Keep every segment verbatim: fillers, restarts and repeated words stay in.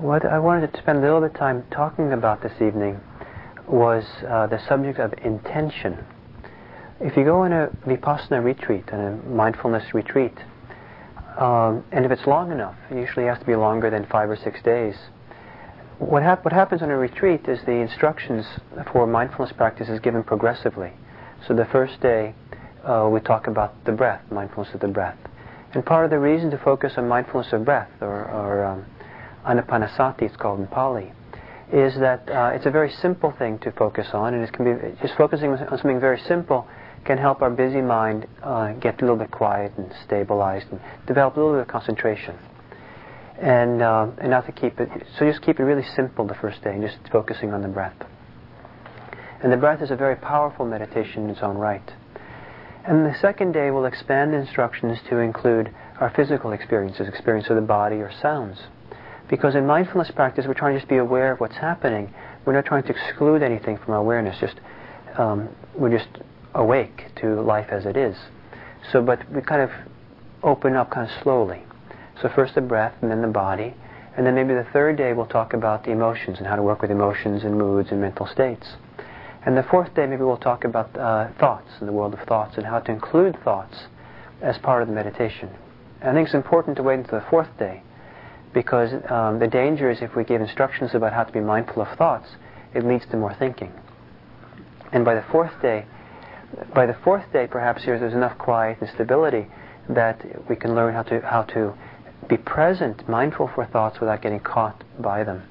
What I wanted to spend a little bit of time talking about this evening was uh, the subject of intention. If you go on a Vipassana retreat, on a mindfulness retreat, um, and if it's long enough, it usually has to be longer than five or six days, what, hap- what happens on a retreat is the instructions for mindfulness practice is given progressively. So the first day, uh, we talk about the breath, mindfulness of the breath. And part of the reason to focus on mindfulness of breath, or, or um, anapanasati, it's called in Pali, is that uh, it's a very simple thing to focus on, and it can be just focusing on something very simple can help our busy mind uh, get a little bit quiet and stabilized and develop a little bit of concentration. And uh, and not to keep it, so just keep it really simple the first day, and just focusing on the breath. And the breath is a very powerful meditation in its own right. And the second day we'll expand the instructions to include our physical experiences, experience of the body or sounds. Because in mindfulness practice, we're trying to just be aware of what's happening. We're not trying to exclude anything from our awareness. Just um, we're just awake to life as it is. So, but we kind of open up kind of slowly. So first the breath, and then the body, and then maybe the third day we'll talk about the emotions and how to work with emotions and moods and mental states. And the fourth day maybe we'll talk about uh, thoughts and the world of thoughts and how to include thoughts as part of the meditation. And I think it's important to wait until the fourth day, because um, the danger is if we give instructions about how to be mindful of thoughts, it leads to more thinking. And by the fourth day, by the fourth day, perhaps here there's enough quiet and stability that we can learn how to how to be present, mindful for thoughts without getting caught by them.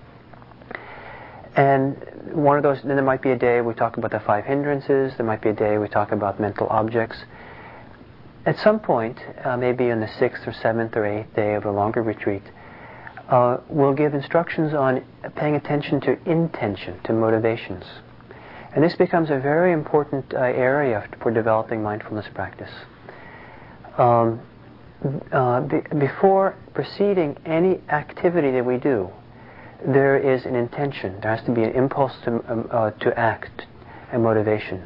And one of those, then there might be a day we talk about the five hindrances. There might be a day we talk about mental objects. At some point, uh, maybe on the sixth or seventh or eighth day of a longer retreat, uh, we'll give instructions on paying attention to intention, to motivations. And this becomes a very important uh, area for developing mindfulness practice. Um, uh, be, before proceeding any activity that we do, there is an intention. There has to be an impulse to, um, uh, to act, a motivation.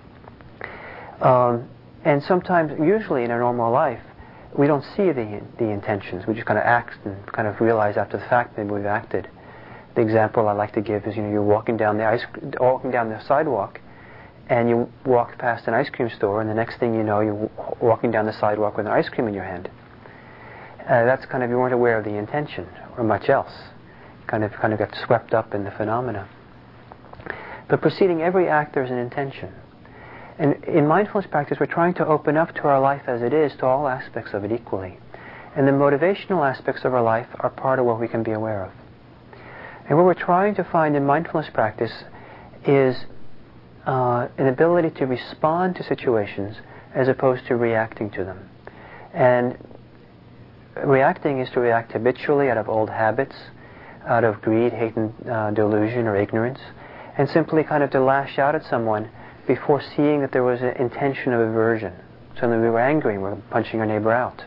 Um, And sometimes, usually in our normal life, we don't see the the intentions. We just kind of act and kind of realize after the fact that we've acted. The example I like to give is, you know, you're walking down the ice, walking down the sidewalk, and you walk past an ice cream store, and the next thing you know, you're walking down the sidewalk with an ice cream in your hand. Uh, that's kind of, you weren't aware of the intention or much else. Kind of, kind of got swept up in the phenomena. But preceding every act, there's an intention. And in mindfulness practice, we're trying to open up to our life as it is, to all aspects of it equally. And the motivational aspects of our life are part of what we can be aware of. And what we're trying to find in mindfulness practice is uh, an ability to respond to situations as opposed to reacting to them. And reacting is to react habitually out of old habits, out of greed, hate, and uh, delusion or ignorance, and simply kind of to lash out at someone before seeing that there was an intention of aversion. Suddenly we were angry and we were punching our neighbor out.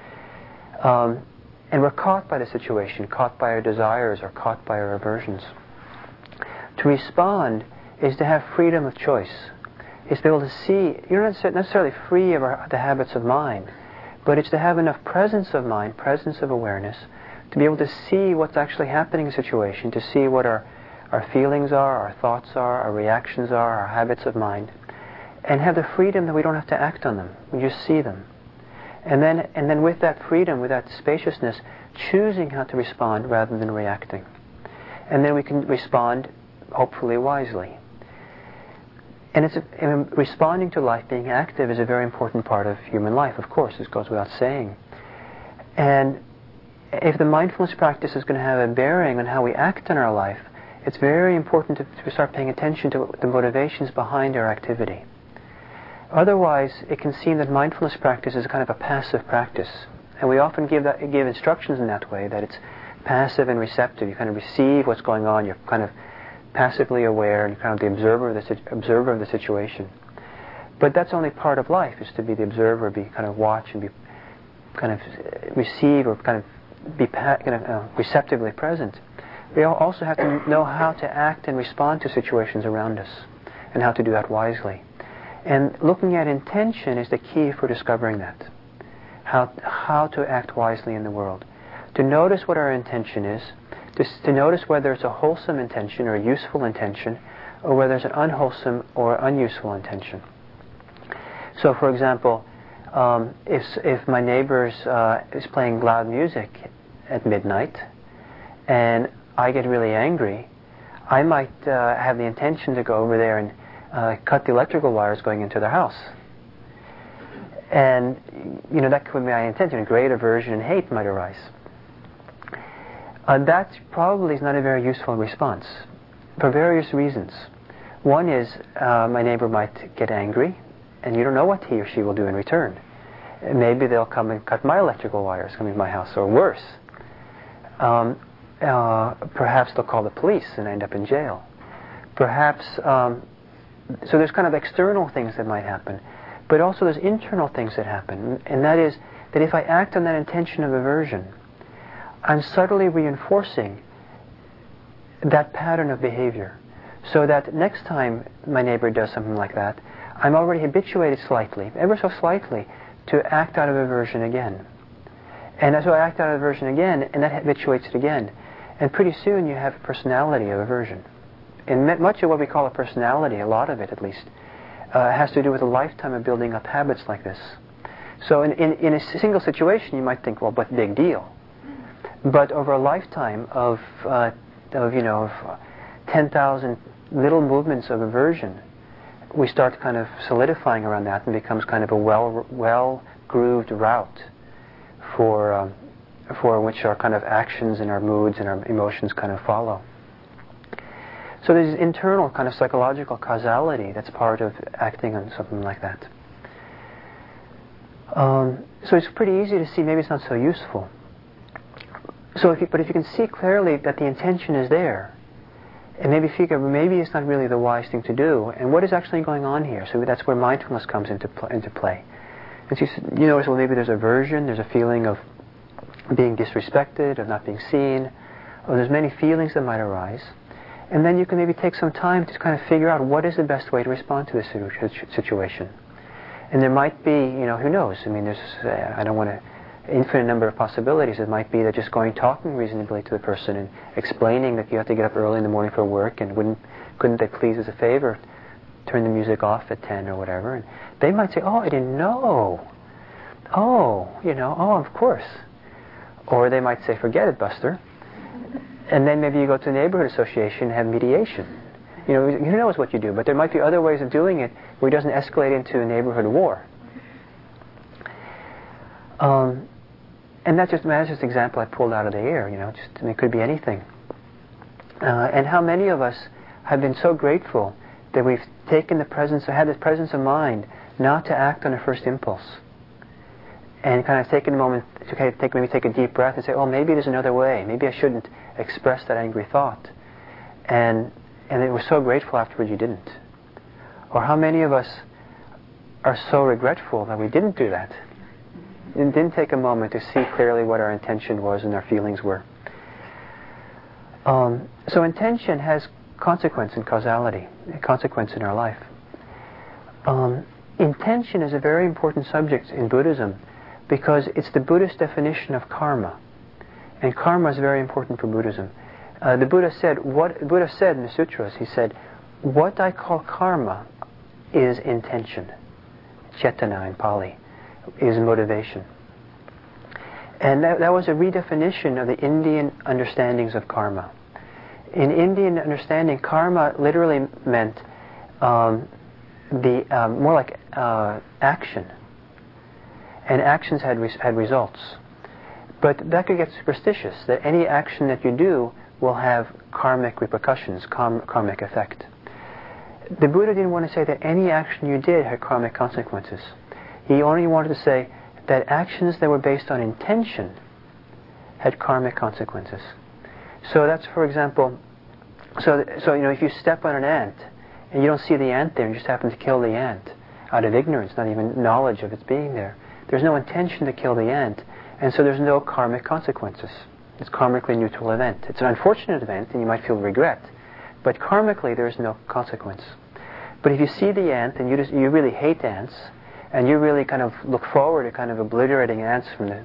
Um, and we're caught by the situation, caught by our desires or caught by our aversions. To respond is to have freedom of choice. It's to be able to see, you're not necessarily free of our, the habits of mind, but it's to have enough presence of mind, presence of awareness, to be able to see what's actually happening in a situation, to see what our our feelings are, our thoughts are, our reactions are, our habits of mind, and have the freedom that we don't have to act on them. We just see them. And then, and then with that freedom, with that spaciousness, choosing how to respond rather than reacting. And then we can respond, hopefully wisely. And it's a, and responding to life, being active, is a very important part of human life, of course. This goes without saying. And if the mindfulness practice is going to have a bearing on how we act in our life, it's very important to, to start paying attention to the motivations behind our activity. Otherwise, it can seem that mindfulness practice is kind of a passive practice. And we often give that, give instructions in that way, that it's passive and receptive. You kind of receive what's going on. You're kind of passively aware, and you're kind of the observer of the, observer of the situation. But that's only part of life, is to be the observer, be kind of watch and be kind of receive or kind of be pa- kind of, uh, receptively present. We also have to know how to act and respond to situations around us, and how to do that wisely. And looking at intention is the key for discovering that. How, how to act wisely in the world. To notice what our intention is, Just to notice whether it's a wholesome intention or a useful intention, or whether it's an unwholesome or unuseful intention. So, for example, um, if if my neighbor uh, is playing loud music at midnight, and I get really angry, I might uh, have the intention to go over there and uh, cut the electrical wires going into their house. And, you know, that could be my intention. A great aversion and hate might arise. Uh, that probably is not a very useful response for various reasons. One is uh, my neighbor might get angry, and you don't know what he or she will do in return. Maybe they'll come and cut my electrical wires coming to my house, or worse. Um, uh, perhaps they'll call the police and end up in jail. Perhaps, um, so there's kind of external things that might happen. But also there's internal things that happen, and that is that if I act on that intention of aversion, I'm subtly reinforcing that pattern of behavior, so that next time my neighbor does something like that, I'm already habituated slightly, ever so slightly, to act out of aversion again. And so I act out of aversion again, and that habituates it again. And pretty soon you have a personality of aversion. And much of what we call a personality, a lot of it at least, Uh, has to do with a lifetime of building up habits like this. So in, in, in a single situation you might think, well, what big deal? But over a lifetime of, uh, of you know, of ten thousand little movements of aversion, we start kind of solidifying around that and becomes kind of a well, well-grooved route for, um, for which our kind of actions and our moods and our emotions kind of follow. So there's internal kind of psychological causality that's part of acting on something like that. Um, so it's pretty easy to see maybe it's not so useful. So if you, but if you can see clearly that the intention is there, and maybe figure maybe it's not really the wise thing to do, and what is actually going on here? So that's where mindfulness comes into pl- into play. And so you, you notice, well, maybe there's aversion, there's a feeling of being disrespected, of not being seen, or there's many feelings that might arise. And then you can maybe take some time to kind of figure out what is the best way to respond to this situation. And there might be, you know, who knows? I mean, there's, uh, I don't want to, infinite number of possibilities. It might be that just going, talking reasonably to the person and explaining that you have to get up early in the morning for work, and wouldn't, couldn't they please, as a favor, turn the music off at ten or whatever. And they might say, oh, I didn't know. Oh, you know, oh, of course. Or they might say, forget it, Buster. And then maybe you go to the neighborhood association and have mediation. You know, who knows what you do, but there might be other ways of doing it where it doesn't escalate into a neighborhood war. Um, and that's just, that's just an example I pulled out of the air, you know, just, I mean, it could be anything. Uh, and how many of us have been so grateful that we've taken the presence, had this presence of mind not to act on a first impulse. And kind of taken a moment to kind of take, maybe take a deep breath and say, oh, maybe there's another way. Maybe I shouldn't express that angry thought. And and it was so grateful afterwards you didn't. Or how many of us are so regretful that we didn't do that? And didn't take a moment to see clearly what our intention was and our feelings were. Um, so intention has consequence and causality, a consequence in our life. Um, intention is a very important subject in Buddhism, because it's the Buddhist definition of karma. And karma is very important for Buddhism. Uh, the Buddha said, what Buddha said in the sutras, he said, what I call karma is intention. Cetana in Pali is motivation. And that, that was a redefinition of the Indian understandings of karma. In Indian understanding, karma literally meant um, the um, more like uh, action. And actions had res- had results. But that could get superstitious, that any action that you do will have karmic repercussions, karm- karmic effect. The Buddha didn't want to say that any action you did had karmic consequences. He only wanted to say that actions that were based on intention had karmic consequences. So that's, for example, so so you know, if you step on an ant and you don't see the ant there and you just happen to kill the ant out of ignorance, not even knowledge of its being there, there's no intention to kill the ant, and so there's no karmic consequences. It's a karmically neutral event. It's an unfortunate event, and you might feel regret, but karmically there is no consequence. But if you see the ant and you just, you really hate ants, and you really kind of look forward to kind of obliterating ants from the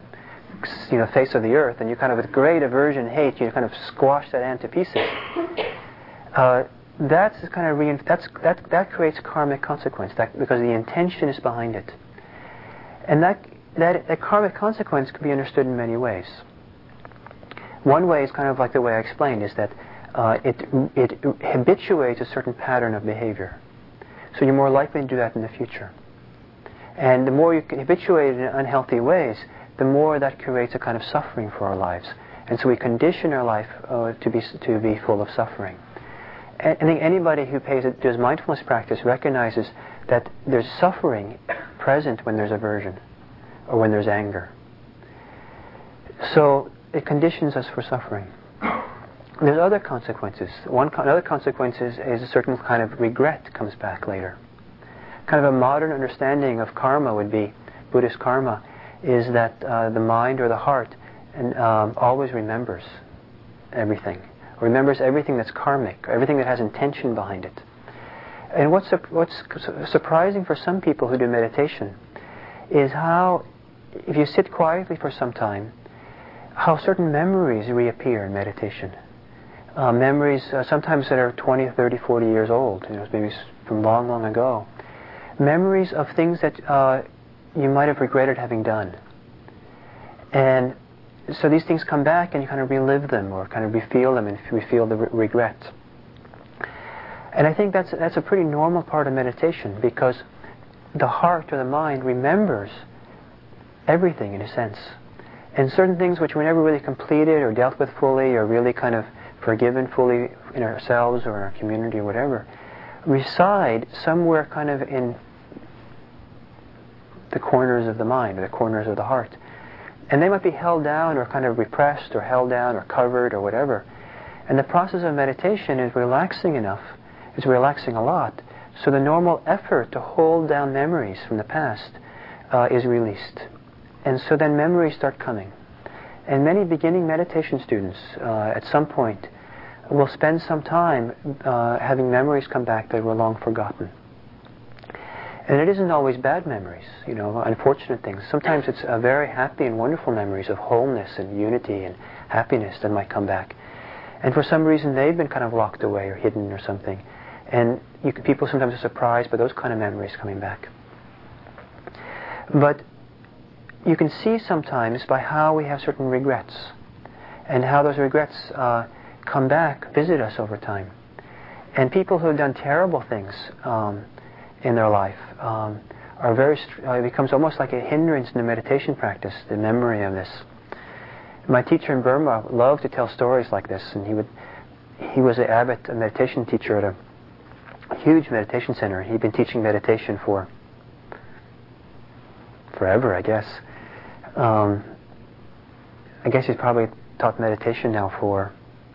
you know, face of the earth, and you kind of, with great aversion, hate, you kind of squash that ant to pieces. Uh, that's kind of rein- that's that that creates karmic consequence, that, because the intention is behind it, and that that that karmic consequence can be understood in many ways. One way is kind of like the way I explained, is that uh, it it habituates a certain pattern of behavior, so you're more likely to do that in the future. And the more you can habituate it in unhealthy ways, the more that creates a kind of suffering for our lives. And so we condition our life uh, to be to be full of suffering. And I think anybody who pays it, does mindfulness practice recognizes that there's suffering present when there's aversion or when there's anger. So it conditions us for suffering. There's other consequences. One co- another consequence is, is a certain kind of regret comes back later. Kind of a modern understanding of karma would be, Buddhist karma, is that uh, the mind or the heart and, um, always remembers everything. Remembers everything that's karmic, everything that has intention behind it. And what's, su- what's su- surprising for some people who do meditation is how, if you sit quietly for some time, how certain memories reappear in meditation. Uh, memories uh, sometimes that are twenty, thirty, forty years old, you know, maybe from long, long ago. Memories of things that uh, you might have regretted having done. And so these things come back and you kind of relive them or kind of refeel them and refeel the re- regret. And I think that's, that's a pretty normal part of meditation, because the heart or the mind remembers everything in a sense. And certain things which were never really completed or dealt with fully or really kind of forgiven fully in ourselves or in our community or whatever, reside somewhere kind of in the corners of the mind or the corners of the heart. And they might be held down or kind of repressed or held down or covered or whatever. And the process of meditation is relaxing enough, is relaxing a lot, so the normal effort to hold down memories from the past uh, is released. And so then memories start coming. And many beginning meditation students uh, at some point will spend some time uh, having memories come back that were long forgotten. And it isn't always bad memories, you know, unfortunate things. Sometimes it's uh, very happy and wonderful memories of wholeness and unity and happiness that might come back. And for some reason they've been kind of locked away or hidden or something. And you can, people sometimes are surprised by those kind of memories coming back. But you can see sometimes by how we have certain regrets and how those regrets uh, come back, visit us over time. And people who have done terrible things um, in their life um, are very, st- uh, it becomes almost like a hindrance in the meditation practice, the memory of this. My teacher in Burma loved to tell stories like this, and he would, he was an abbot, a meditation teacher at a huge meditation center. He'd been teaching meditation for forever, I guess. Um, I guess he's probably taught meditation now for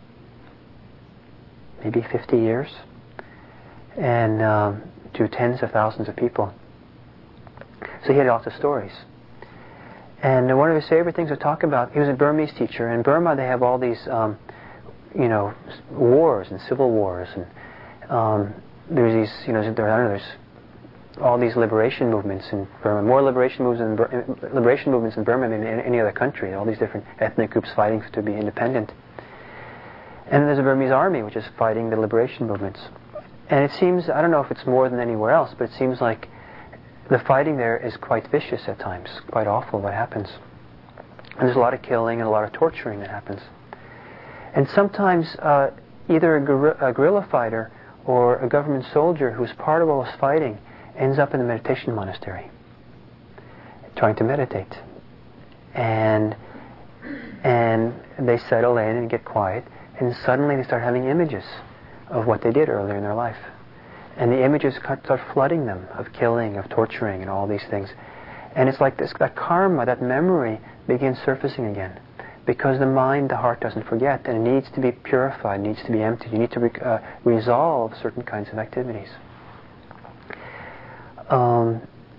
maybe fifty years, and um, to tens of thousands of people. So he had lots of stories. And one of his favorite things to talk about, he was a Burmese teacher. In Burma they have all these, um, you know, wars and civil wars, and um, there's these, you know, there, I don't know, there's all these liberation movements in Burma, more liberation movements in, Bur- liberation movements in Burma than in any other country, all these different ethnic groups fighting to be independent. And there's a Burmese army which is fighting the liberation movements. And it seems, I don't know if it's more than anywhere else, but it seems like the fighting there is quite vicious at times, quite awful what happens. And there's a lot of killing and a lot of torturing that happens. And sometimes uh, either a, guerri- a guerrilla fighter or a government soldier who's part of all this fighting ends up in a meditation monastery, trying to meditate. And and they settle in and get quiet, and suddenly they start having images of what they did earlier in their life. And the images start flooding them of killing, of torturing, and all these things. And it's like this, that karma, that memory begins surfacing again. Because the mind, the heart doesn't forget, and it needs to be purified, needs to be emptied. You need to re- uh, resolve certain kinds of activities. Um,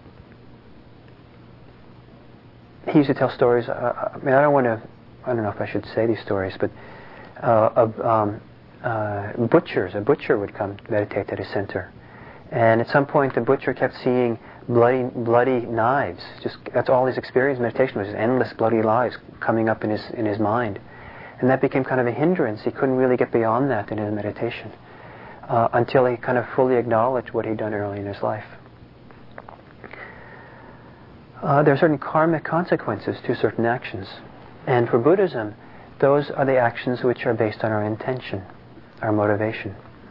he used to tell stories. Uh, I mean, I don't want to. I don't know if I should say these stories, but uh, of um, uh, butchers. A butcher would come meditate at his center, and at some point, the butcher kept seeing bloody, bloody knives. Just that's all his experience in meditation was, just endless bloody lives coming up in his in his mind, and that became kind of a hindrance. He couldn't really get beyond that in his meditation uh, until he kind of fully acknowledged what he'd done early in his life. Uh, there are certain karmic consequences to certain actions, and for Buddhism, those are the actions which are based on our intention, our motivation.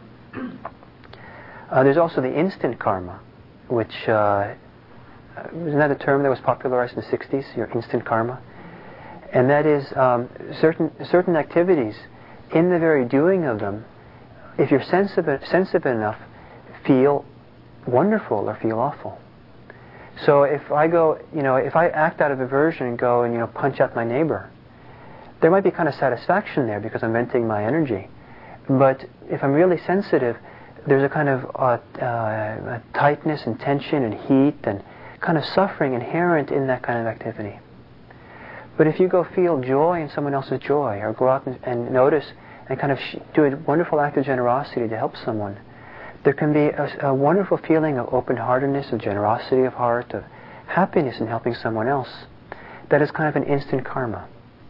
Uh, there's also the instant karma, which uh, isn't that a term that was popularized in the sixties? Your instant karma, and that is um, certain certain activities. In the very doing of them, if you're sensitive sensitive enough, feel wonderful or feel awful. So if I go, you know, if I act out of aversion and go and you know punch at my neighbor, there might be kind of satisfaction there because I'm venting my energy. But if I'm really sensitive, there's a kind of uh, uh, tightness and tension and heat and kind of suffering inherent in that kind of activity. But if you go feel joy in someone else's joy, or go out and, and notice and kind of sh- do a wonderful act of generosity to help someone, there can be a, a wonderful feeling of open-heartedness, of generosity of heart, of happiness in helping someone else. That is kind of an instant karma.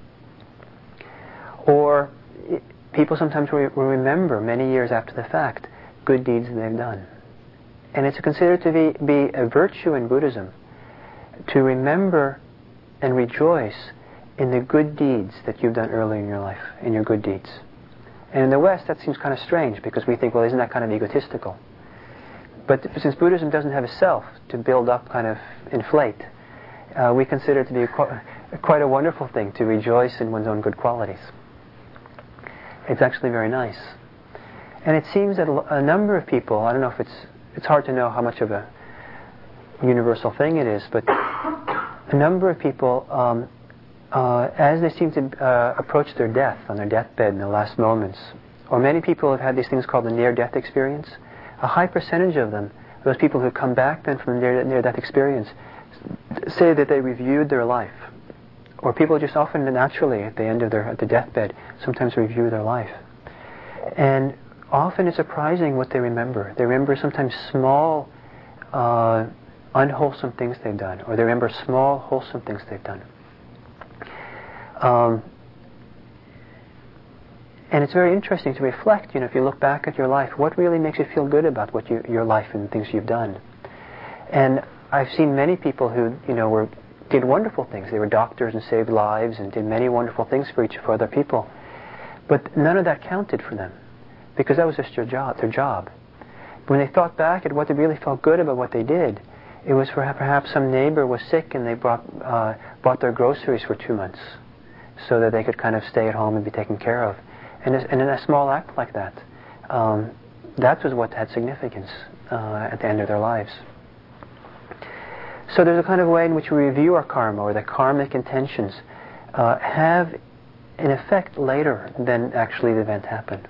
Or it, people sometimes will remember many years after the fact good deeds they've done. And it's considered to be, be a virtue in Buddhism to remember and rejoice in the good deeds that you've done early in your life, in your good deeds. And in the West, that seems kind of strange because we think, well, isn't that kind of egotistical? But since Buddhism doesn't have a self to build up, kind of inflate, uh, we consider it to be qu- quite a wonderful thing to rejoice in one's own good qualities. It's actually very nice. And it seems that a number of people, I don't know if it's, it's hard to know how much of a universal thing it is, but a number of people, um, uh, as they seem to uh, approach their death, on their deathbed in the last moments, or many people have had these things called the near-death experience, a high percentage of them, those people who come back then from the near-death experience, say that they reviewed their life. Or people just often naturally at the end of their, at the deathbed, sometimes review their life. And often it's surprising what they remember. They remember sometimes small, uh, unwholesome things they've done, or they remember small, wholesome things they've done. Um, and it's very interesting to reflect, you know, if you look back at your life, what really makes you feel good about what you, your life and the things you've done. And I've seen many people who, you know, were did wonderful things. They were doctors and saved lives and did many wonderful things for each for other people. But none of that counted for them, because that was just their job. Their job. When they thought back at what they really felt good about what they did, it was for perhaps some neighbor was sick and they brought uh, bought their groceries for two months, so that they could kind of stay at home and be taken care of. And, and in a small act like that, um, that was what had significance uh, at the end of their lives. So there's a kind of way in which we review our karma, or the karmic intentions, uh, have an effect later than actually the event happened.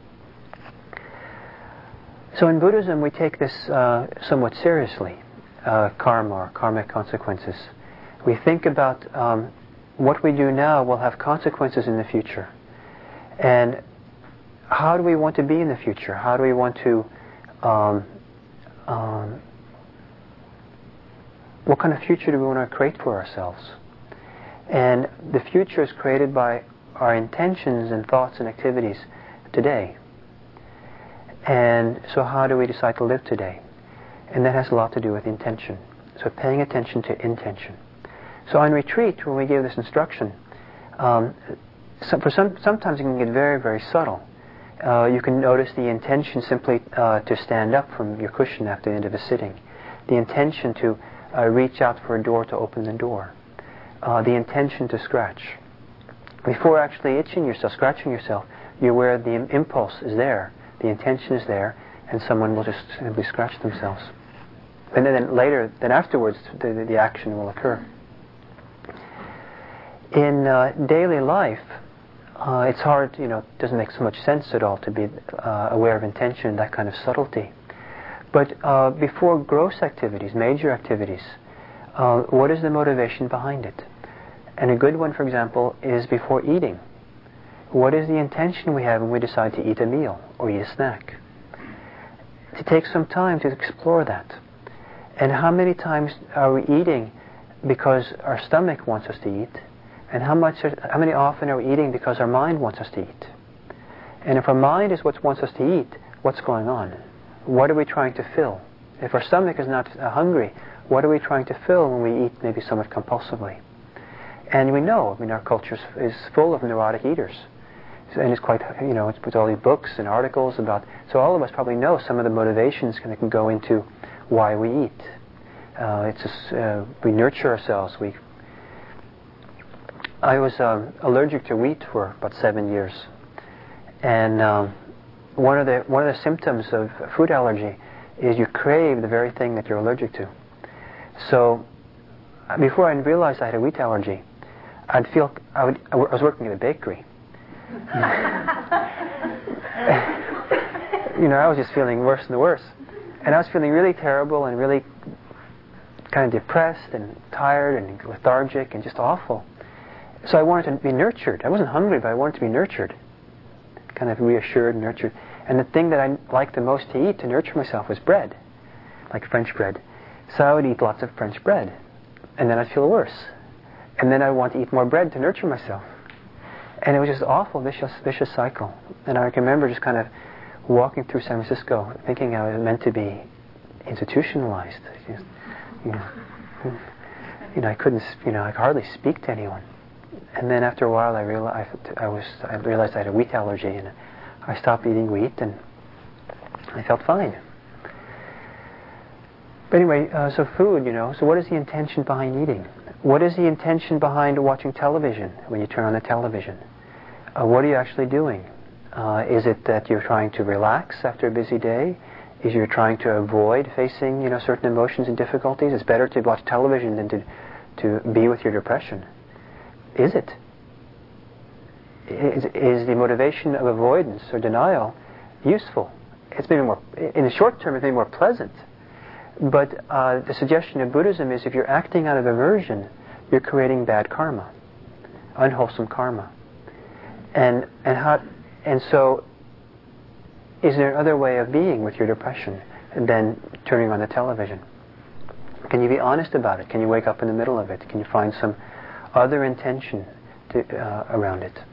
So in Buddhism, we take this uh, somewhat seriously, uh, karma, or karmic consequences. We think about um, what we do now will have consequences in the future. And how do we want to be in the future? How do we want to... Um, um, what kind of future do we want to create for ourselves? And the future is created by our intentions and thoughts and activities today. And so how do we decide to live today? And that has a lot to do with intention. So paying attention to intention. So on retreat, when we give this instruction, um, so for some, sometimes it can get very, very subtle. Uh, you can notice the intention simply uh, to stand up from your cushion after the end of a sitting. The intention to uh, reach out for a door to open the door. Uh, the intention to scratch. Before actually itching yourself, scratching yourself, you're aware the im- impulse is there. The intention is there, and someone will just simply scratch themselves. And then, then later, then afterwards, the, the, the action will occur. In uh, daily life, uh, it's hard, you know, it doesn't make so much sense at all to be uh, aware of intention and that kind of subtlety. But uh, before gross activities, major activities, uh, what is the motivation behind it? And a good one, for example, is before eating. What is the intention we have when we decide to eat a meal or eat a snack? To take some time to explore that. And how many times are we eating because our stomach wants us to eat? And how much? Are, how many often are we eating because our mind wants us to eat? And if our mind is what wants us to eat, what's going on? What are we trying to fill? If our stomach is not uh, hungry, what are we trying to fill when we eat maybe somewhat compulsively? And we know, I mean, our culture is full of neurotic eaters. And it's quite, you know, it's with all these books and articles about, so all of us probably know some of the motivations that can go into why we eat. Uh, it's just, uh, we nurture ourselves. We. I was um, allergic to wheat for about seven years. And um, one of the one of the symptoms of food allergy is you crave the very thing that you're allergic to. So before I realized I had a wheat allergy, I'd feel I, would, I was working at a bakery. You know, I was just feeling worse and worse, and I was feeling really terrible and really kind of depressed and tired and lethargic and just awful. So I wanted to be nurtured. I wasn't hungry, but I wanted to be nurtured, kind of reassured and nurtured. And the thing that I liked the most to eat to nurture myself was bread, like French bread. So I would eat lots of French bread, and then I'd feel worse. And then I'd want to eat more bread to nurture myself. And it was just an awful, vicious, vicious cycle. And I can remember just kind of walking through San Francisco, thinking I was meant to be institutionalized. Just, you know, you know, I couldn't, you know, I could hardly speak to anyone. And then after a while, I realized I was, I realized I had a wheat allergy, and I stopped eating wheat, and I felt fine. But anyway, uh, so food, you know. So what is the intention behind eating? What is the intention behind watching television when you turn on the television? Uh, what are you actually doing? Uh, is it that you're trying to relax after a busy day? Is you're trying to avoid facing, you know, certain emotions and difficulties? It's better to watch television than to to be with your depression. Is it? Is, is the motivation of avoidance or denial useful? It's maybe more, in the short term, it's maybe more pleasant. But uh, the suggestion of Buddhism is if you're acting out of aversion, you're creating bad karma, unwholesome karma. And and how and so, is there another way of being with your depression than turning on the television? Can you be honest about it? Can you wake up in the middle of it? Can you find some other intention to, uh, around it?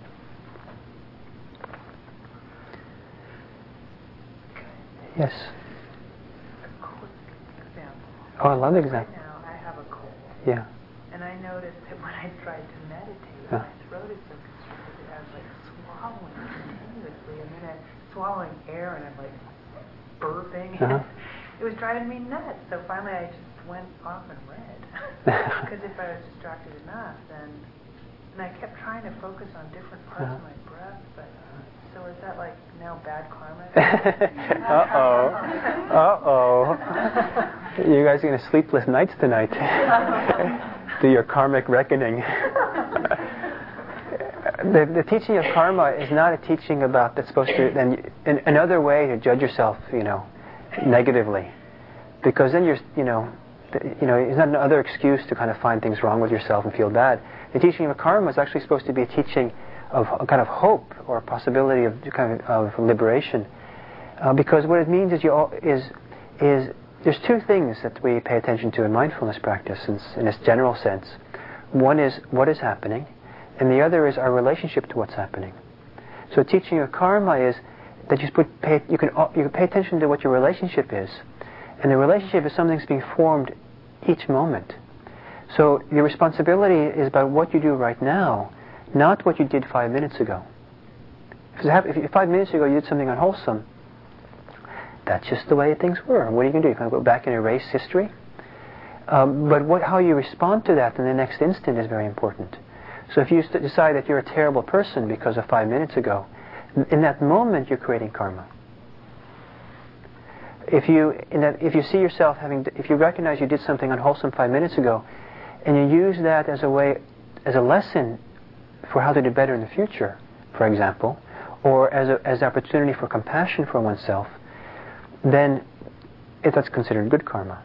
Yes. A quick example. Oh, I love example. Right now, I have a cold. Yeah. And I noticed that when I tried to meditate, Yeah. my throat is so constricted, I was like swallowing continuously, and then I'm swallowing air, and I'm like burping. Uh-huh. It was driving me nuts. So finally, I just went off and read. Because if I was distracted enough, then and I kept trying to focus on different parts uh-huh. of my breath, but. So is that like now bad karma? Uh-oh. Uh-oh. You guys are going to sleepless nights tonight. Do your karmic reckoning. the, the teaching of karma is not a teaching about that's supposed to, then an, another way to judge yourself, you know, negatively. Because then you're, you know, you know, it's not another excuse to kind of find things wrong with yourself and feel bad. The teaching of karma is actually supposed to be a teaching of a kind of hope or a possibility of kind of, of liberation, uh, because what it means is you all, is is there's two things that we pay attention to in mindfulness practice in, in this general sense. One is what is happening, and the other is our relationship to what's happening. So teaching of karma is that you put pay, you can you can pay attention to what your relationship is, and the relationship is something that's being formed each moment. So your responsibility is about what you do right now, not what you did five minutes ago. If, if five minutes ago you did something unwholesome, that's just the way things were. What are you going to do? You're going to go back and erase history? Um, but what, how you respond to that in the next instant is very important. So if you st- decide that you're a terrible person because of five minutes ago, in that moment you're creating karma. If you, in that, if you see yourself having, if you recognize you did something unwholesome five minutes ago, and you use that as a way, as a lesson for how to do better in the future, for example, or as a, as an opportunity for compassion for oneself, then it, that's considered good karma.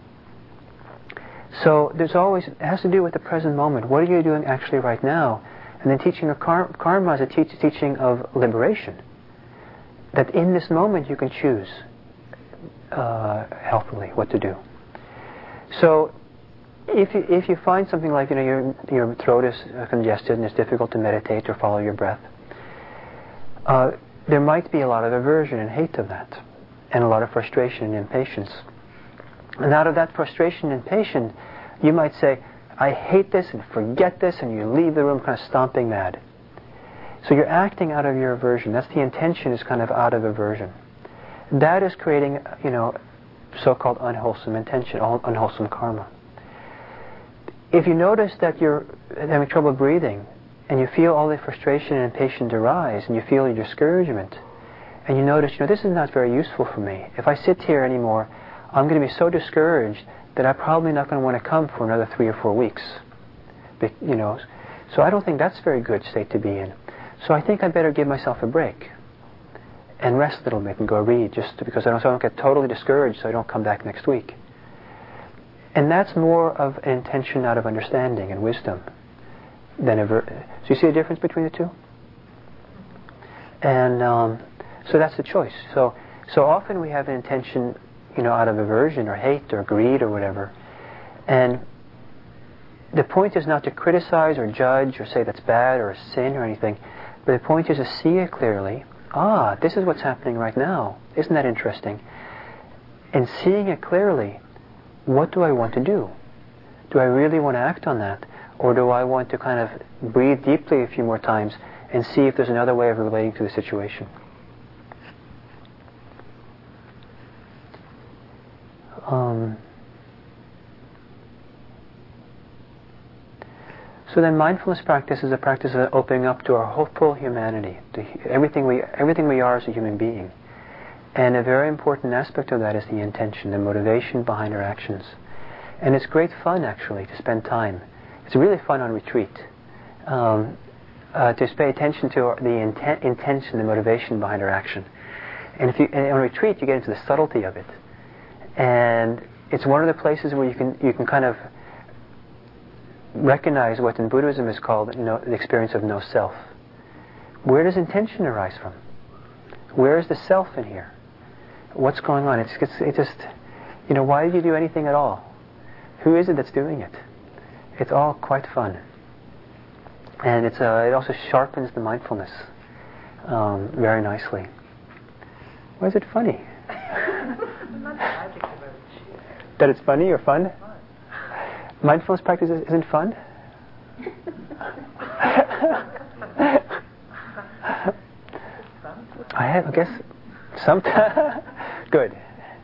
So there's always, it has to do with the present moment. What are you doing actually right now? And then teaching of kar- karma is a teach, teaching of liberation. That in this moment you can choose uh, healthily what to do. So if you, if you find something like, you know, your, your throat is uh, congested and it's difficult to meditate or follow your breath, uh, there might be a lot of aversion and hate of that, and a lot of frustration and impatience. And out of that frustration and impatience, you might say, I hate this and forget this, and you leave the room kind of stomping mad. So you're acting out of your aversion. That's the intention, is kind of out of aversion. That is creating, you know, so-called unwholesome intention, unwholesome karma. If you notice that you're having trouble breathing, and you feel all the frustration and impatience arise, and you feel your discouragement, and you notice, you know, this is not very useful for me. If I sit here anymore, I'm going to be so discouraged that I'm probably not going to want to come for another three or four weeks. Be, you know, so I don't think that's a very good state to be in. So I think I better give myself a break and rest a little bit and go read, just because I don't, so I don't get totally discouraged, so I don't come back next week. And that's more of an intention out of understanding and wisdom than ever. So you see the difference between the two? And um, so that's the choice. So so often we have an intention, you know, out of aversion or hate or greed or whatever. And the point is not to criticize or judge or say that's bad or a sin or anything, but the point is to see it clearly. Ah, this is what's happening right now. Isn't that interesting? And seeing it clearly, what do I want to do? Do I really want to act on that? Or do I want to kind of breathe deeply a few more times and see if there's another way of relating to the situation? Um, so then mindfulness practice is a practice of opening up to our whole full humanity, to everything we, everything we are as a human being. And a very important aspect of that is the intention, the motivation behind our actions. And it's great fun, actually, to spend time. It's really fun on retreat, um, uh, to pay attention to the intent, intention, the motivation behind our action. And if you, and on retreat, you get into the subtlety of it. And it's one of the places where you can you can kind of recognize what in Buddhism is called, you know, the experience of no self. Where does intention arise from? Where is the self in here? What's going on? It's, it's, it just, you know, why did you do anything at all? Who is it that's doing it? It's all quite fun. And it's uh, it also sharpens the mindfulness um, very nicely. Why is it funny? That it's funny or fun? Mindfulness practice isn't fun? I have, I guess, sometimes. Good.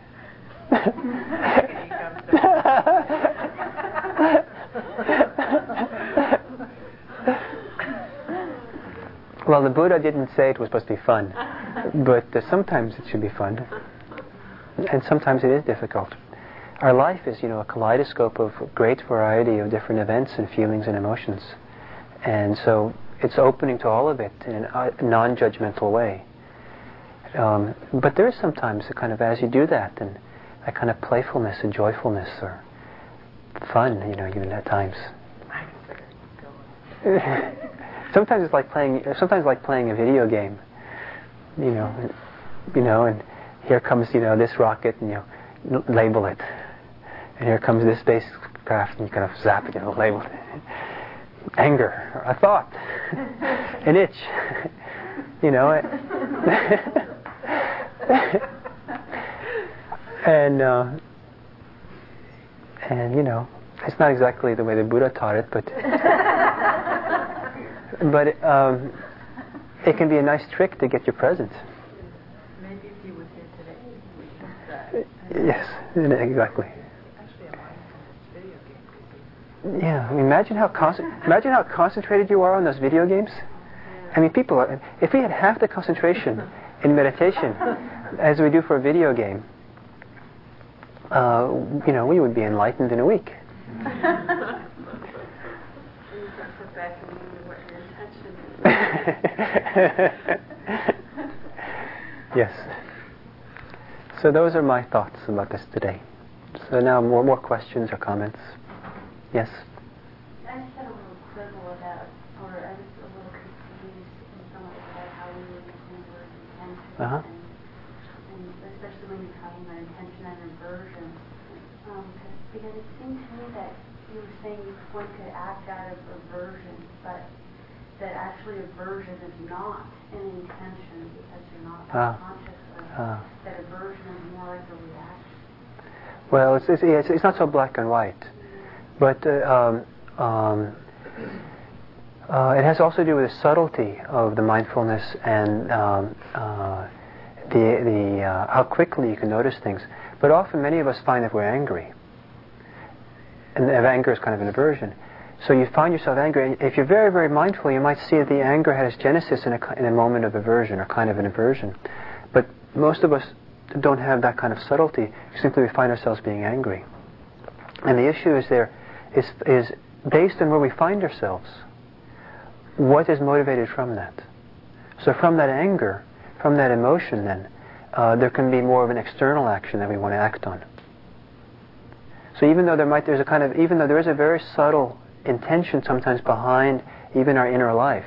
Well, the Buddha didn't say it was supposed to be fun, but uh, sometimes it should be fun, and sometimes it is difficult. Our life is, you know, a kaleidoscope of great variety of different events and feelings and emotions, and so it's opening to all of it in a non-judgmental way. Um, but there is sometimes a kind of, as you do that, and a kind of playfulness and joyfulness or fun, you know, even at times. Sometimes it's like playing. Sometimes like playing a video game. You know, and, you know, and here comes, you know, this rocket, and you know, label it. And here comes this spacecraft, and you kind of zap it, and you know, label it. Anger, a thought, an itch. You know. It and uh, and you know, it's not exactly the way the Buddha taught it, but but um, it can be a nice trick to get you present. Maybe if he was here today, we could. Yes, exactly. Actually, a mindfulness video game could be. Yeah, I mean, imagine how con- imagine how concentrated you are on those video games. I mean, people are, if we had half the concentration in meditation as we do for a video game, uh, you know, we would be enlightened in a week. Yes. So those are my thoughts about this today. So now more more questions or comments. Yes? I just had a little quibble about, or I was a little confused in some ways about how we would use the word intention, Uh-huh. and, and especially when you're talking about intention and aversion. Um, because it seemed to me that you were saying one could act out of aversion, but that actually aversion is not an intention because you're not Ah. conscious of Ah. that aversion is more like a reaction. Well, it's it's, it's, it's not so black and white, but uh, um, um, uh, it has also to do with the subtlety of the mindfulness and um, uh, the the uh, how quickly you can notice things. But often, many of us find that we're angry, and anger is kind of an aversion. So you find yourself angry. If you're very, very mindful, you might see that the anger had its genesis in a, in a moment of aversion, or kind of an aversion. But most of us don't have that kind of subtlety. Simply we find ourselves being angry. And the issue is there is, is based on where we find ourselves. What is motivated from that? So from that anger, from that emotion then, uh, there can be more of an external action that we want to act on. So even though there might, there's a kind of, even though there is a very subtle intention sometimes behind even our inner life,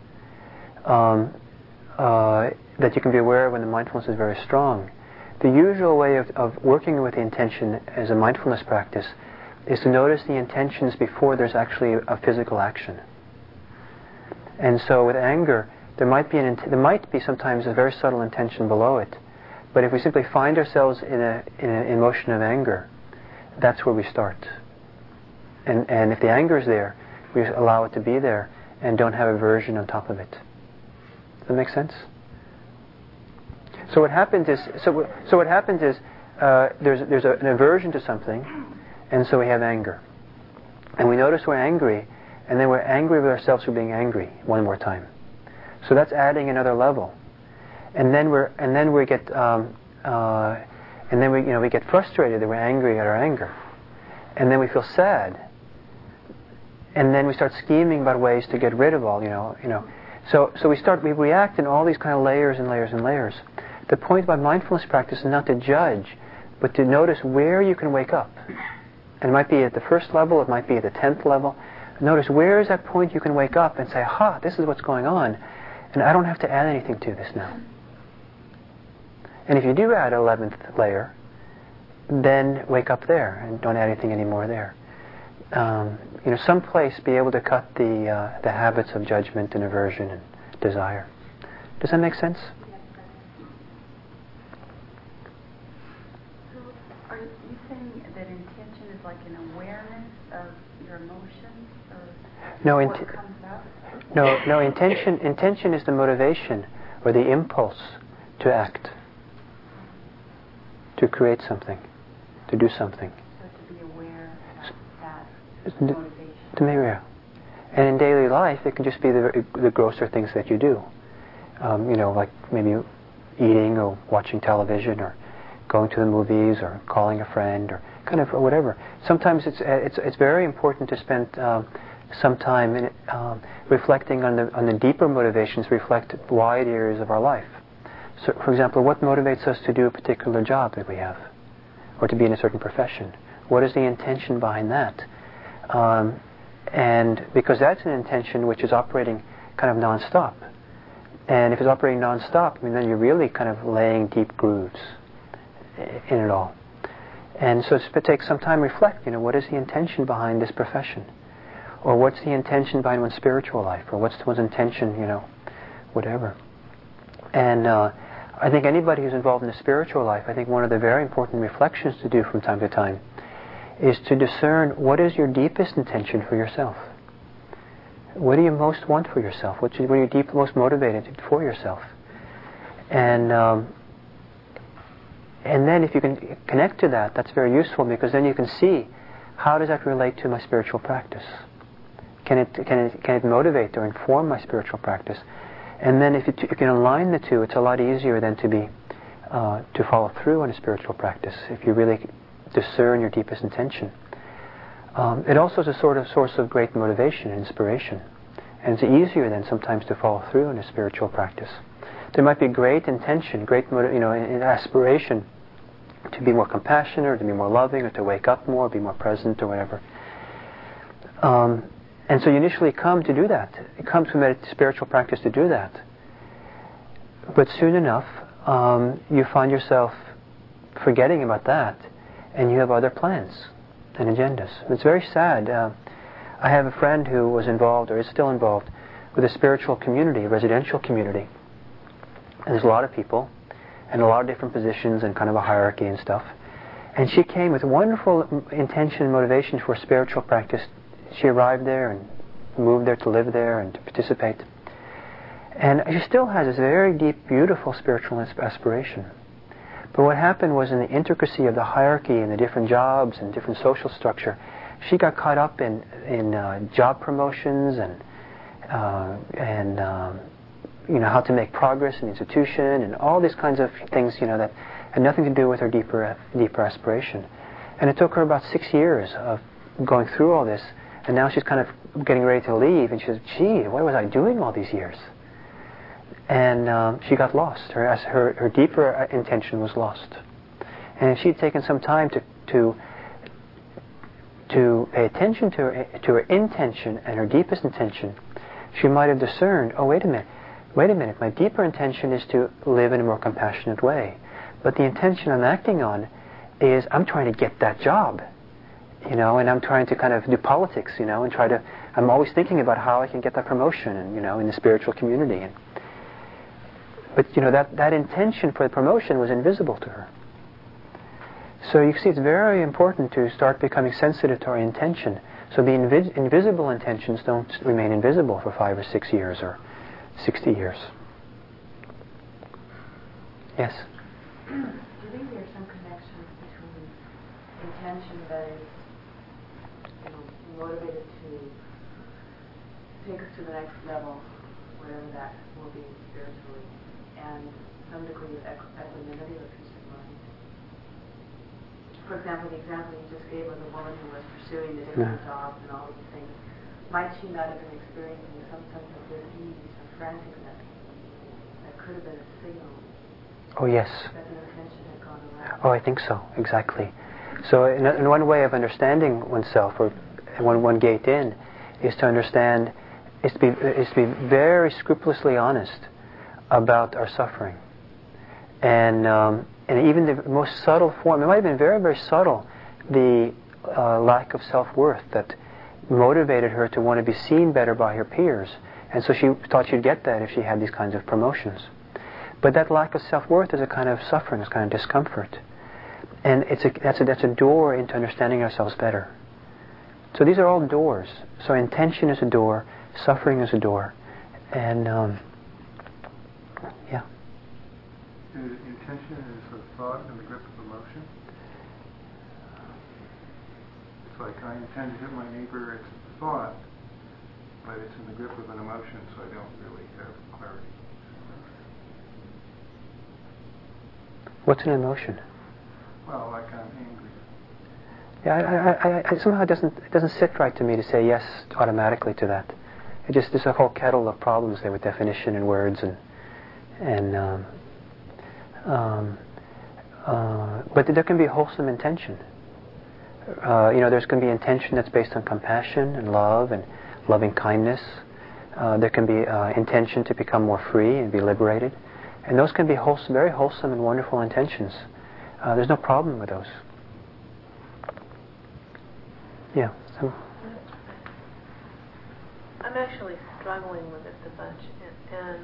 um, uh, that you can be aware of when the mindfulness is very strong. The usual way of, of working with the intention as a mindfulness practice is to notice the intentions before there's actually a physical action. And so with anger, there might be an int- there might be sometimes a very subtle intention below it. But if we simply find ourselves in a in an emotion of anger, that's where we start. And and if the anger is there, we allow it to be there and don't have aversion on top of it. Does that make sense? So what happens is so so what happens is uh, there's there's a, an aversion to something, and so we have anger, and we notice we're angry, and then we're angry with ourselves for being angry one more time. So that's adding another level, and then we're and then we get um, uh, and then we you know we get frustrated that we're angry at our anger, and then we feel sad, and then we start scheming about ways to get rid of all you know you know. So so we start we react in all these kind of layers and layers and layers. The point about mindfulness practice is not to judge, but to notice where you can wake up. And it might be at the first level, it might be at the tenth level. Notice where is that point you can wake up and say, aha, this is what's going on, and I don't have to add anything to this now. And if you do add an eleventh layer, then wake up there and don't add anything anymore there. Um, you know, someplace be able to cut the uh, the habits of judgment and aversion and desire. Does that make sense? Are you saying that intention is like an awareness of your emotions, or no, what int- comes up? No, no. Intention, intention is the motivation or the impulse to act, to create something, to do something. So to be aware of that To, motivation. to be aware. And in daily life, it can just be the the grosser things that you do. Um, you know, like maybe eating or watching television or going to the movies or calling a friend or kind of or whatever. Sometimes it's it's it's very important to spend um, some time in um, reflecting on the on the deeper motivations, reflect wide areas of our life. So, for example, what motivates us to do a particular job that we have, or to be in a certain profession? What is the intention behind that? Um, and because that's an intention which is operating kind of non-stop. And if it's operating non-stop, I mean, then you're really kind of laying deep grooves in it all. And so it takes some time to reflect, you know, what is the intention behind this profession? Or what's the intention behind one's spiritual life? Or what's one's intention, you know, whatever. And uh, I think anybody who's involved in the spiritual life, I think one of the very important reflections to do from time to time is to discern what is your deepest intention for yourself. What do you most want for yourself? What are you deep, most motivated for yourself? And um, and then if you can connect to that, that's very useful, because then you can see how does that relate to my spiritual practice. Can it can it can it motivate or inform my spiritual practice? And then if, it, if you can align the two, it's a lot easier then to be uh, to follow through on a spiritual practice if you really discern your deepest intention. Um, it also is a sort of source of great motivation and inspiration, and it's easier then sometimes to follow through on a spiritual practice. There might be great intention, great motiv- you know, an aspiration to be more compassionate, or to be more loving, or to wake up more, be more present, or whatever. Um, and so you initially come to do that. It comes from a spiritual practice to do that. But soon enough, um, you find yourself forgetting about that, and you have other plans and agendas. It's very sad. Uh, I have a friend who was involved, or is still involved, with a spiritual community, a residential community. And there's a lot of people, and a lot of different positions, and kind of a hierarchy and stuff. And she came with wonderful intention and motivation for spiritual practice. She arrived there and moved there to live there and to participate. And she still has this very deep, beautiful spiritual aspiration. But what happened was, in the intricacy of the hierarchy and the different jobs and different social structure, she got caught up in in uh, job promotions and uh, and um, you know, how to make progress in the institution and all these kinds of things, you know, that had nothing to do with her deeper deeper aspiration. And it took her about six years of going through all this, and now she's kind of getting ready to leave, and she says, "Gee, what was I doing all these years?" And um, she got lost. Her, her her deeper intention was lost. And if she'd taken some time to to to pay attention to her to her intention and her deepest intention, she might have discerned, oh, wait a minute, wait a minute, my deeper intention is to live in a more compassionate way. But the intention I'm acting on is I'm trying to get that job, you know, and I'm trying to kind of do politics, you know, and try to, I'm always thinking about how I can get that promotion, and, you know, in the spiritual community. And, but, you know, that, that intention for the promotion was invisible to her. So you see, it's very important to start becoming sensitive to our intention. So the invi- invisible intentions don't remain invisible for five or six years or sixty years. Yes? Do you think there's some connection between intention that is, you know, motivated to take us to the next level, whatever that will be spiritually, and some degree of equ- equanimity or peace of mind? For example, the example you just gave of the woman who was pursuing the different yeah. jobs and all these things, might she not have been experiencing some sense of dis-ease or franticness that could have been a signal? Oh, yes. That an intention had gone away? Oh, I think so, exactly. So in, in one way of understanding oneself, or one, one gate in, is to understand, is to be, is to be very scrupulously honest about our suffering. And um, and even the most subtle form, it might have been very, very subtle, the uh, lack of self-worth that motivated her to want to be seen better by her peers. And so she thought she'd get that if she had these kinds of promotions. But that lack of self-worth is a kind of suffering, it's kind of discomfort. And it's a, that's, a, that's a door into understanding ourselves better. So these are all doors. So intention is a door, suffering is a door. And, um, yeah. Intention is a thought in the grip of emotion. It's like, I intend to hit my neighbor, it's a thought, but it's in the grip of an emotion, so I don't really have clarity. What's an emotion? Well, like I'm angry. Yeah, I, I, I, I, somehow it doesn't it doesn't sit right to me to say yes automatically to that. It just there's a whole kettle of problems there with definition and words and and um, um, uh, but there can be wholesome intention. Uh, you know, there's going to be intention that's based on compassion and love and loving kindness. Uh, there can be uh, intention to become more free and be liberated. And those can be wholesome, very wholesome and wonderful intentions. Uh, there's no problem with those. Yeah. So. I'm actually struggling with this a bunch, and, and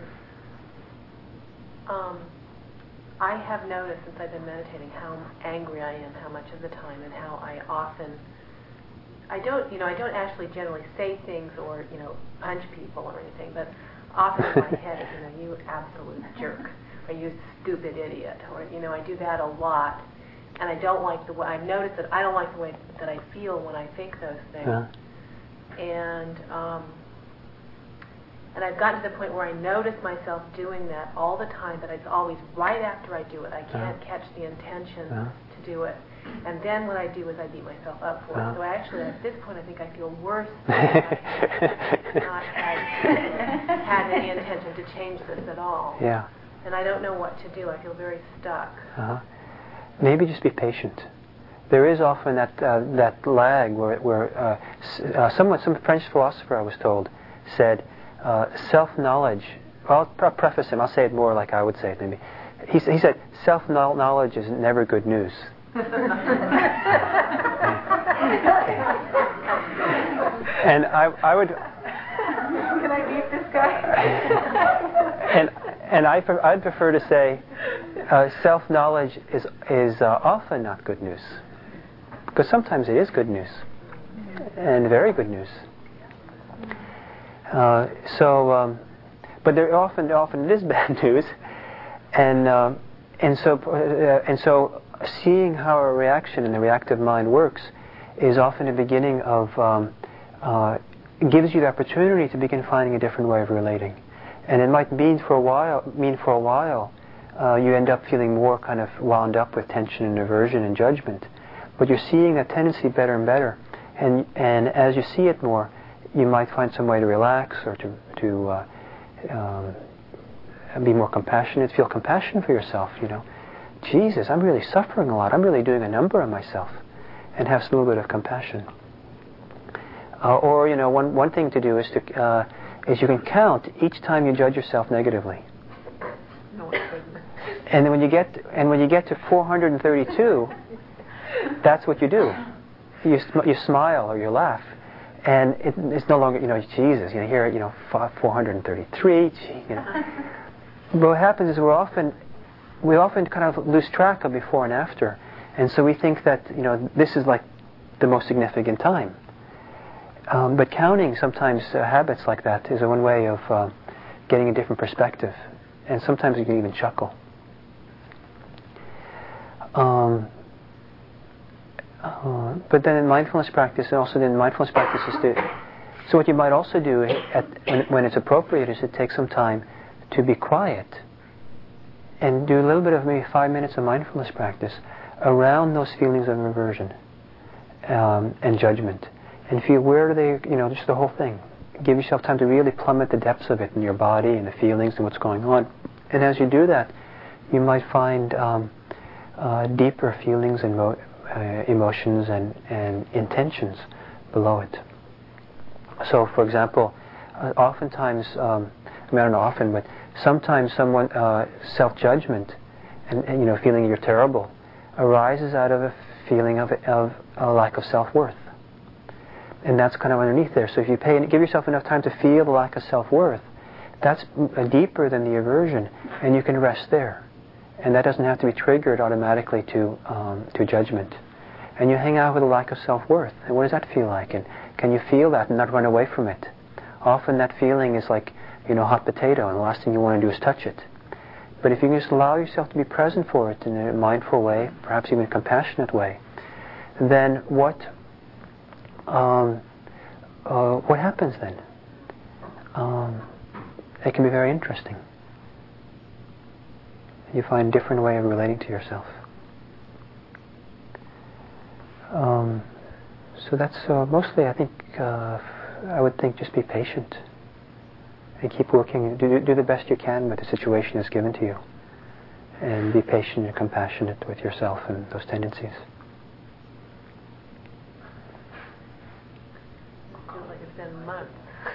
um, I have noticed since I've been meditating how angry I am, how much of the time, and how I often, I don't, you know, I don't actually generally say things or, you know, punch people or anything, but often in my head, you know, you absolute jerk, or you stupid idiot, or, you know, I do that a lot, and I don't like the way, I notice that I don't like the way that I feel when I think those things. Yeah. And, um, and I've gotten to the point where I notice myself doing that all the time, but it's always right after I do it. I can't yeah. catch the intention yeah. to do it. And then what I do is I beat myself up for yeah. it. So I actually, at this point, I think I feel worse than I had not had, had any intention to change this at all. Yeah. And I don't know what to do. I feel very stuck. Uh-huh. Maybe just be patient. There is often that uh, that lag where, where uh, uh, someone, some French philosopher, I was told, said, uh, self-knowledge, well, I'll preface him, I'll say it more like I would say it maybe. He, he said, self-knowledge is never good news. And I, I would. Can I beat this guy? and and I, I'd prefer to say, uh, self-knowledge is is uh, often not good news, because sometimes it is good news, and very good news. Uh, so, um, but there often often it is bad news, and um, and so uh, and so seeing how a reaction in the reactive mind works is often the beginning of. Um, uh, gives you the opportunity to begin finding a different way of relating, and it might mean for a while mean for a while uh, you end up feeling more kind of wound up with tension and aversion and judgment, but you're seeing that tendency better and better, and and as you see it more, you might find some way to relax or to to uh, um, be more compassionate, feel compassion for yourself. You know, Jesus, I'm really suffering a lot. I'm really doing a number on myself, and have some little bit of compassion. Uh, or, you know, one, one thing to do is to uh, is you can count each time you judge yourself negatively. No, and then when you get and when you get to four hundred thirty-two, that's what you do. You sm- you smile or you laugh, and it, it's no longer, you know, Jesus. You know, here, you know, four hundred thirty-three. You know. But what happens is we're often we often kind of lose track of before and after, and so we think that, you know, this is like the most significant time. Um, but counting sometimes uh, habits like that is one way of uh, getting a different perspective, and sometimes you can even chuckle. Um, uh, but then in mindfulness practice, and also in mindfulness practice is to. So what you might also do at, when, when it's appropriate is to take some time to be quiet, and do a little bit of maybe five minutes of mindfulness practice around those feelings of aversion um, and judgment. And feel where are they, you know, just the whole thing. Give yourself time to really plummet the depths of it in your body and the feelings and what's going on. And as you do that, you might find um, uh, deeper feelings and mo- uh, emotions and, and intentions below it. So, for example, uh, oftentimes, um, I mean, I don't know often, but sometimes someone, uh, self-judgment and, and, you know, feeling you're terrible arises out of a feeling of, of a lack of self-worth. And that's kind of underneath there. So if you pay, give yourself enough time to feel the lack of self-worth, that's m- deeper than the aversion, and you can rest there. And that doesn't have to be triggered automatically to um, to judgment. And you hang out with a lack of self-worth. And what does that feel like? And can you feel that and not run away from it? Often that feeling is like, you know, hot potato, and the last thing you want to do is touch it. But if you can just allow yourself to be present for it in a mindful way, perhaps even a compassionate way, then what um, uh, what happens then? Um, it can be very interesting. You find a different way of relating to yourself. Um, so that's uh, mostly, I think, uh, I would think just be patient and keep working. Do, do the best you can with the situation that's given to you. And be patient and compassionate with yourself and those tendencies. It feels like it's been months.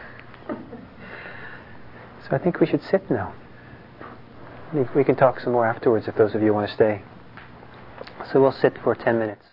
So I think we should sit now. We can talk some more afterwards if those of you want to stay. So we'll sit for ten minutes.